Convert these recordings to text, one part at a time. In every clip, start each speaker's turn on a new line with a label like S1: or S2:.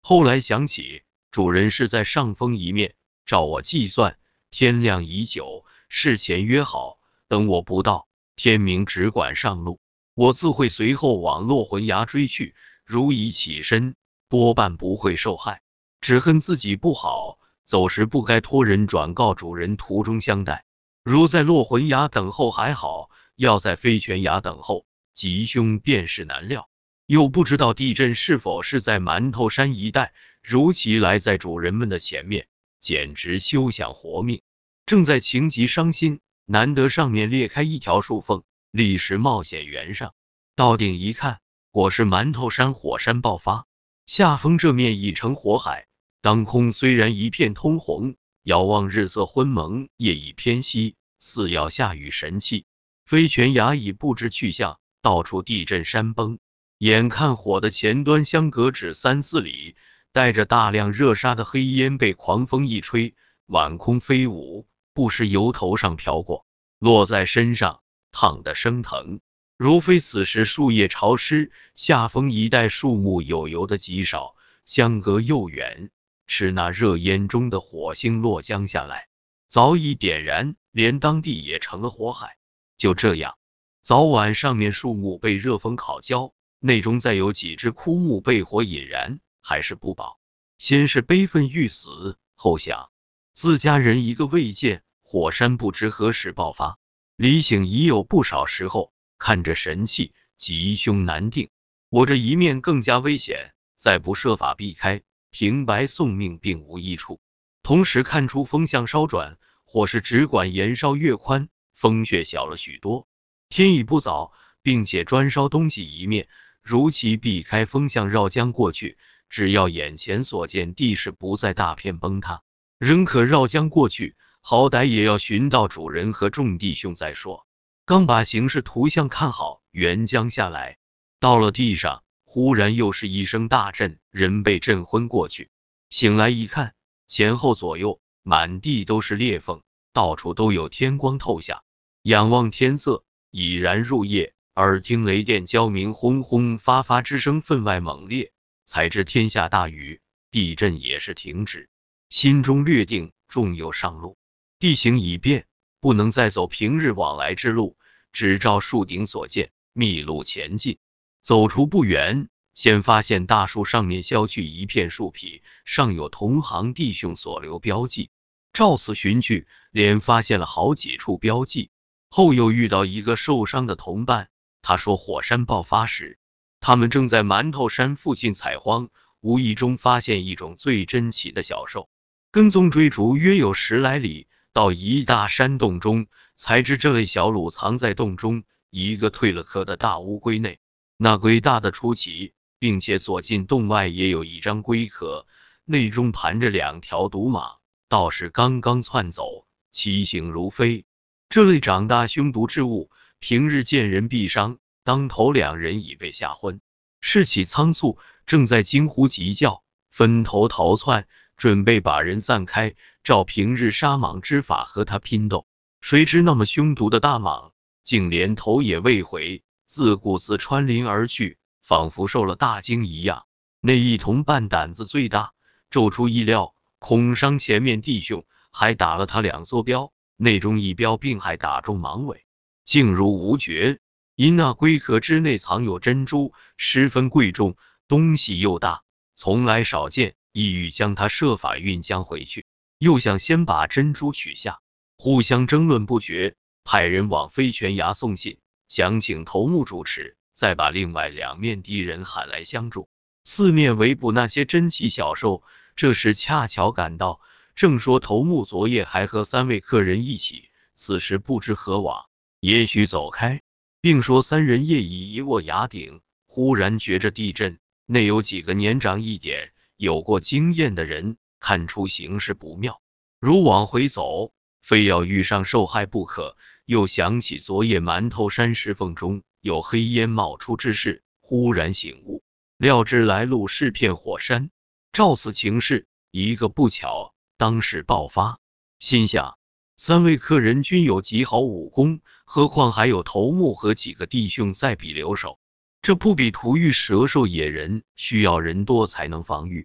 S1: 后来想起主人是在上峰一面，照我计算，天亮已久，事前约好，等我不到，天明只管上路，我自会随后往落魂崖追去。如已起身，多半不会受害，只恨自己不好，走时不该托人转告主人途中相待。如在落魂崖等候还好，要在飞泉崖等候，吉凶便是难料。又不知道地震是否是在馒头山一带，如其来在主人们的前面，简直休想活命。正在情急伤心，难得上面裂开一条树缝，立时冒险圆上，到顶一看，果是馒头山火山爆发，下风这面已成火海，当空虽然一片通红，遥望日色昏蒙，夜已偏西，似要下雨神气。飞泉崖已不知去向，到处地震山崩，眼看火的前端相隔只3-4里，带着大量热沙的黑烟被狂风一吹，晚空飞舞，不时由头上飘过，落在身上，烫得生疼。如非此时树叶潮湿，下风一带树木有油的极少，相隔又远，是那热烟中的火星落将下来，早已点燃，连当地也成了火海。就这样，早晚上面树木被热风烤焦，内中再有几只枯木被火引燃，还是不保。先是悲愤欲死，后想自家人一个未见，火山不知何时爆发，离醒已有不少时候，看着神气，吉凶难定。我这一面更加危险，再不设法避开，平白送命并无益处。同时看出风向稍转，火势只管延烧越宽，风却小了许多。天已不早，并且专烧东西一面，如其避开风向绕江过去，只要眼前所见地势不再大片崩塌，仍可绕江过去，好歹也要寻到主人和众弟兄再说。刚把形势图像看好，援江下来，到了地上，忽然又是一声大震，人被震昏过去。醒来一看，前后左右满地都是裂缝，到处都有天光透下。仰望天色，已然入夜，耳听雷电交鸣，轰轰发发之声分外猛烈，才知天下大雨，地震也是停止。心中略定，纵有上路，地形已变，不能再走平日往来之路，只照树顶所见，密路前进。走出不远，先发现大树上面削去一片树皮，上有同行弟兄所留标记。照此寻去，连发现了好几处标记。后又遇到一个受伤的同伴，他说火山爆发时，他们正在馒头山附近采荒，无意中发现一种最珍奇的小兽，跟踪追逐约有10来里，到一大山洞中，才知这类小鹿藏在洞中一个蜕了壳的大乌龟内。那龟大的出奇，并且左近洞外也有一张龟壳，内中盘着2条毒蟒，倒是刚刚窜走，其形如飞。这类长大凶毒之物，平日见人必伤，当头2人已被吓昏。事起仓促，正在惊呼急叫，分头逃窜，准备把人散开，照平日杀蟒之法和他拼斗。谁知那么凶毒的大蟒，竟连头也未回，自顾自穿林而去，仿佛受了大惊一样。那一同伴胆子最大，骤出意料，恐伤前面弟兄，还打了他2座镖，内中一镖并还打中蟒尾，竟如无觉。因那龟壳之内藏有珍珠，十分贵重，东西又大，从来少见，意欲将它设法运江回去，又想先把珍珠取下，互相争论不决，派人往飞泉崖送信，想请头目主持，再把另外2面敌人喊来相助，四面围捕那些珍奇小兽。这时恰巧赶到，正说头目昨夜还和3位客人一起，此时不知何往，也许走开，并说3人夜已一卧崖顶，忽然觉着地震，内有几个年长一点、有过经验的人，看出形势不妙，如往回走，非要遇上受害不可。又想起昨夜馒头山石缝中有黑烟冒出之事，忽然醒悟，料知来路是片火山。照此情势，一个不巧，当时爆发。心想3位客人均有极好武功，何况还有头目和几个弟兄在彼留守，这不比屠遇蛇兽野人，需要人多才能防御。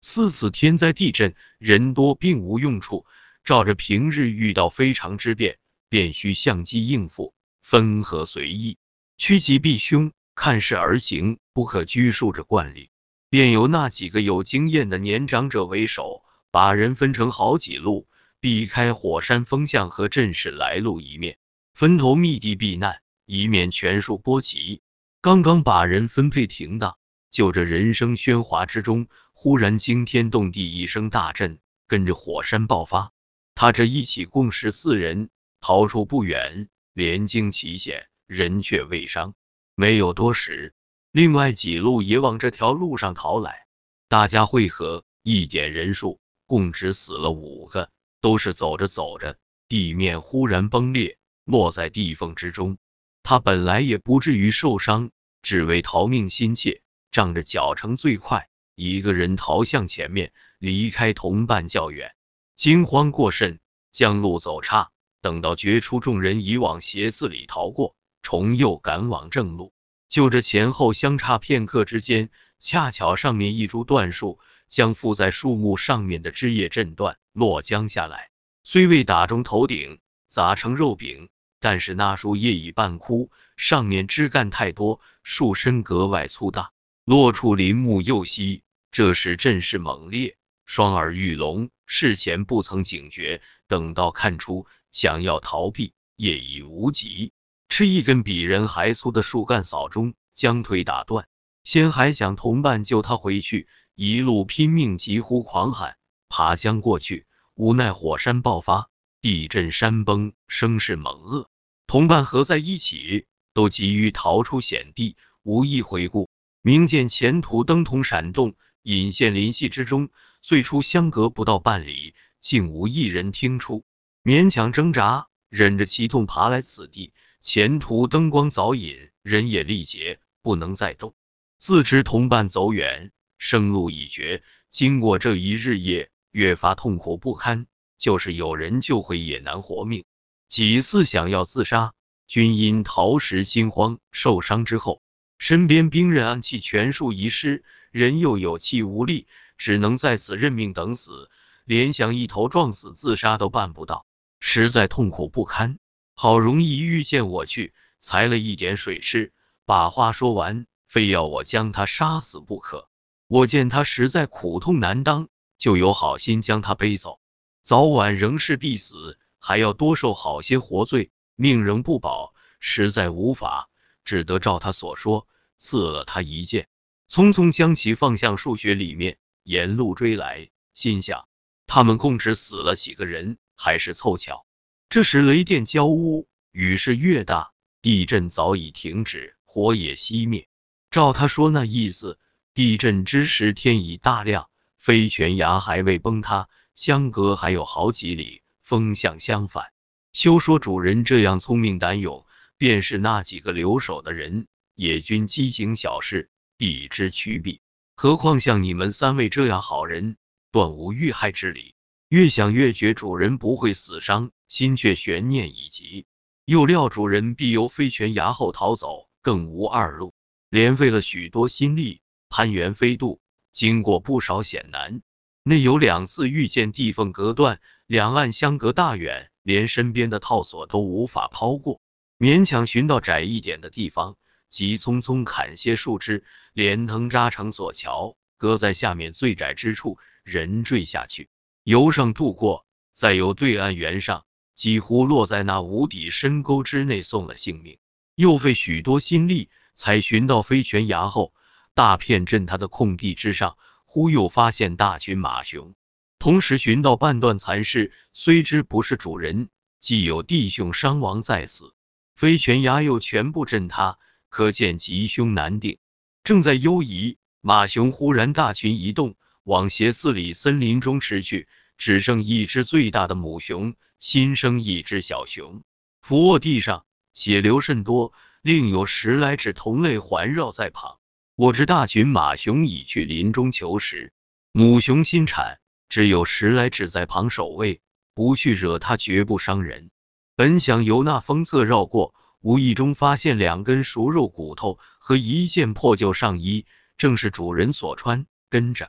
S1: 4次天灾地震，人多并无用处，照着平日遇到非常之变，便需相机应付，分合随意，趋吉避凶，看势而行，不可拘束着惯例。便由那几个有经验的年长者为首，把人分成好几路，避开火山风向和阵势来路，一面分头密地避难，以免全数波及。刚刚把人分配停当，就这人声喧哗之中，忽然惊天动地一声大震，跟着火山爆发。他这一起共14人，逃出不远，连惊其险，人却未伤。没有多时，另外几路也往这条路上逃来，大家汇合，一点人数，共只死了5个，都是走着走着，地面忽然崩裂，落在地缝之中。他本来也不至于受伤，只为逃命心切，仗着脚程最快，一个人逃向前面，离开同伴较远。惊慌过甚，将路走岔，等到觉出众人已往斜刺里逃过，重又赶往正路。就这前后相差片刻之间，恰巧上面一株断树将附在树木上面的枝叶震断，落将下来，虽未打中头顶，砸成肉饼，但是那树叶已半枯，上面枝干太多，树身格外粗大，落处林木又稀。这时阵势猛烈，双耳欲聋，事前不曾警觉，等到看出想要逃避，也已无及。吃一根比人还粗的树干扫中，将腿打断。先还想同伴救他回去，一路拼命疾呼狂喊，爬江过去，无奈火山爆发，地震山崩，声势猛恶，同伴合在一起，都急于逃出险地，无意回顾。明见前途灯筒闪动，隐现林隙之中，最初相隔不到半里，竟无一人听出，勉强挣扎，忍着其痛爬来此地。前途灯光早隐，人也力竭，不能再动。自知同伴走远，生路已绝，经过这一日夜，越发痛苦不堪，就是有人救回也难活命。几次想要自杀，均因逃时心慌，受伤之后，身边兵刃暗器全数遗失，人又有气无力，只能在此认命等死，连想一头撞死自杀都办不到，实在痛苦不堪。好容易遇见我去，才了一点水吃，把话说完，非要我将他杀死不可。我见他实在苦痛难当，就有好心将他背走，早晚仍是必死，还要多受好些活罪，命仍不保，实在无法，只得照他所说，刺了他一剑，匆匆将其放向树穴里面，沿路追来，心想他们共只死了几个人，还是凑巧。这时雷电交乌，雨势越大，地震早已停止，火也熄灭。照他说那意思，地震之时天已大亮，飞泉崖还未崩塌，相隔还有好几里，风向相反。休说主人这样聪明胆勇，便是那几个留守的人，也均机警小事，避之趋避。何况像你们3位这样好人，断无遇害之理。越想越觉主人不会死伤，心却悬念已极。又料主人必由飞泉崖后逃走，更无二路，连费了许多心力，攀援飞渡，经过不少险难，内有2次遇见地缝隔断，两岸相隔大远，连身边的套索都无法抛过，勉强寻到窄一点的地方，急匆匆砍些树枝，连藤扎成索桥，搁在下面最窄之处，人坠下去，由上渡过，再由对岸缘上，几乎落在那无底深沟之内，送了性命。又费许多心力，才寻到飞泉崖后大片震塌的空地之上，忽又发现大群马熊，同时寻到半段残尸，虽知不是主人，既有弟兄伤亡在此，飞泉崖又全部震塌，可见吉凶难定。正在忧疑，马熊忽然大群移动，往斜刺里森林中驰去，只剩一只最大的母熊，新生一只小熊，伏卧地上，血流甚多，另有10来只同类环绕在旁。我知大群马熊已去林中求食，母熊新产，只有10来只在旁守卫，不去惹它绝不伤人。本想由那封侧绕过，无意中发现2根熟肉骨头和一件破旧上衣，正是主人所穿，跟着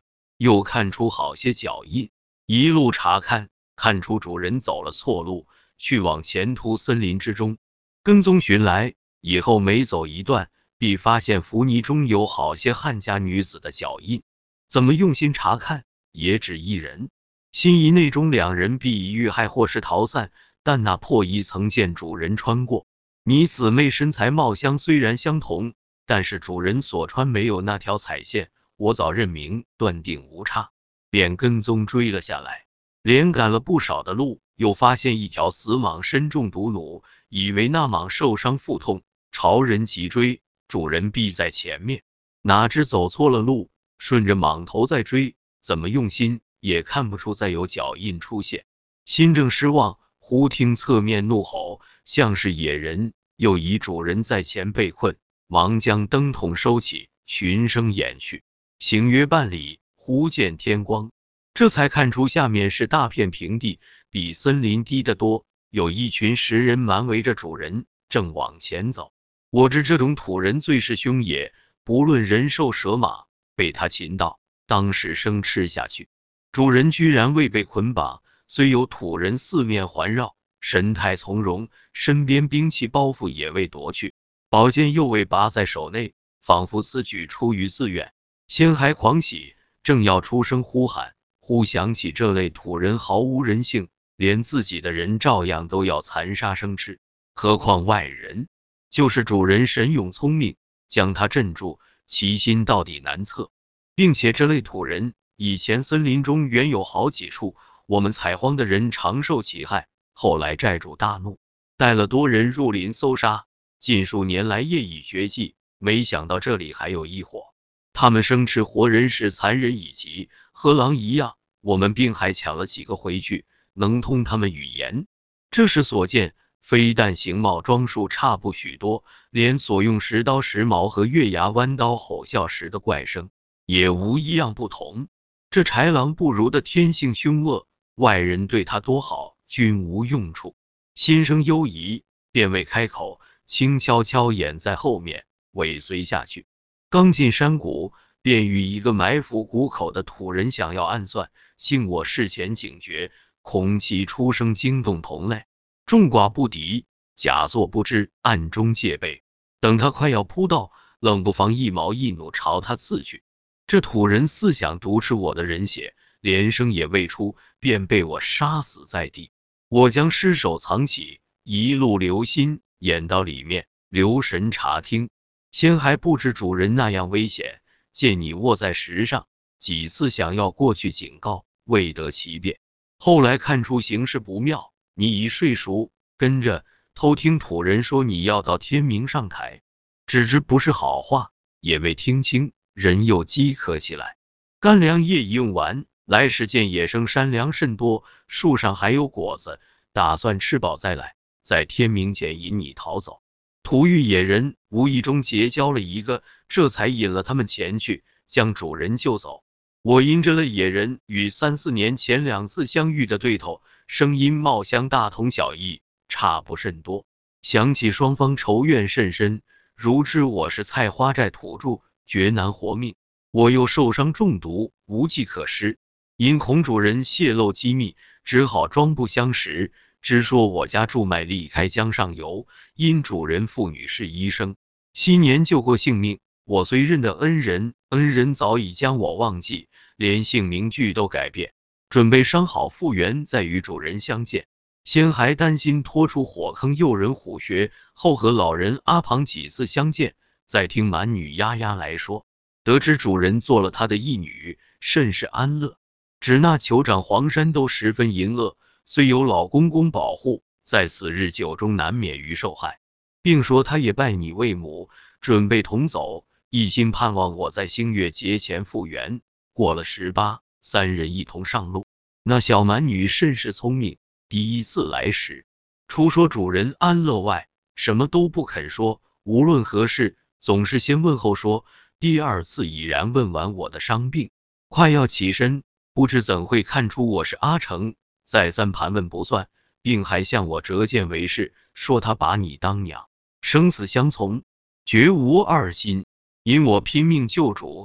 S1: 又看出好些脚印，一路查看，看出主人走了错路，去往前途森林之中。跟踪寻来，以后每走一段，必发现浮泥中有好些汉家女子的脚印。怎么用心查看，也只一人，心仪内中2人必已遇害或是逃散，但那破衣曾见主人穿过。你姊妹身材貌相虽然相同，但是主人所穿没有那条彩线，我早认明，断定无差，便跟踪追了下来。连赶了不少的路，又发现一条死蟒身中毒弩，以为那蟒受伤腹痛，朝人急追，主人必在前面，哪知走错了路，顺着蟒头在追，怎么用心也看不出再有脚印出现。心正失望，忽听侧面怒吼，像是野人，又疑主人在前被困，忙将灯筒收起，循声掩去。行约半里，忽见天光，这才看出下面是大片平地，比森林低得多，有一群10人蛮围着主人，正往前走。我知这种土人最是凶也，不论人兽蛇马，被他擒到，当时生吃下去。主人居然未被捆绑，虽有土人四面环绕，神态从容，身边兵器包袱也未夺去，宝剑又未拔在手内，仿佛此举出于自愿。先还狂喜，正要出声呼喊，忽想起这类土人毫无人性，连自己的人照样都要残杀生吃，何况外人。就是主人神勇聪明，将他镇住，其心到底难测。并且这类土人以前森林中原有好几处，我们采荒的人常受其害，后来寨主大怒，带了多人入林搜杀，近数年来业已绝迹，没想到这里还有一伙。他们生吃活人是残忍以及，和狼一样，我们并还抢了几个回去，能通他们语言。这时所见，非但形貌装束差不许多，连所用石刀石矛和月牙弯刀吼啸时的怪声，也无一样不同。这豺狼不如的天性凶恶，外人对他多好，均无用处。心生忧疑，便未开口，轻悄悄掩在后面，尾随下去。刚进山谷，便与一个埋伏谷口的土人想要暗算，幸我事前警觉，恐其出声惊动同类，众寡不敌，假作不知，暗中戒备。等他快要扑到，冷不防一矛一弩朝他刺去。这土人似想毒吃我的人血，连声也未出，便被我杀死在地。我将尸首藏起，一路留心，掩到里面，留神查听。先还不知主人那样危险，见你卧在石上，几次想要过去警告，未得其便。后来看出形势不妙，你已睡熟，跟着偷听土人说你要到天明上台，只知不是好话，也未听清，人又饥渴起来。干粮业已用完，来时见野生山粮甚多，树上还有果子，打算吃饱再来，在天明前引你逃走。土遇野人无意中结交了一个，这才引了他们前去，将主人救走。我因着了野人与3、4年前2次相遇的对头，声音貌相大同小异，差不甚多，想起双方仇怨甚深，如知我是菜花寨土著，绝难活命，我又受伤中毒，无计可施，因恐主人泄露机密，只好装不相识，只说我家驻脉离开江上游，因主人父女是医生，昔年救过性命，我虽认得恩人，恩人早已将我忘记，连姓名俱都改变，准备伤好复原，再与主人相见。先还担心拖出火坑诱人虎穴，后和老人阿庞几次相见，再听蛮女丫丫来说，得知主人做了他的义女，甚是安乐。只那酋长黄山都十分淫恶，虽有老公公保护，在此日久中难免于受害，并说他也拜你为母，准备同走，一心盼望我在星月节前复原。过了18，3人一同上路。那小蛮女甚是聪明，第一次来时，除说主人安乐外，什么都不肯说，无论何事，总是先问后说。第2次已然问完我的伤病，快要起身，不知怎会看出我是阿成，再三盘问不算，并还向我折剑为誓，说他把你当娘，生死相从，绝无二心。因我拼命救主，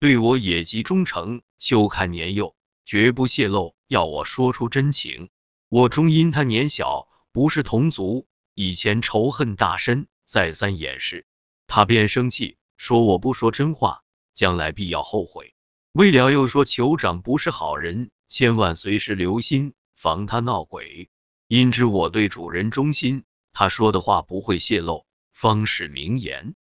S1: 对我也极忠诚，休看年幼，绝不泄露，要我说出真情。我终因他年小，不是同族，以前仇恨大深，再三掩饰，他便生气，说我不说真话，将来必要后悔。未了又说酋长不是好人，千万随时留心，防他闹鬼。因知我对主人忠心，他说的话不会泄露，方是明言。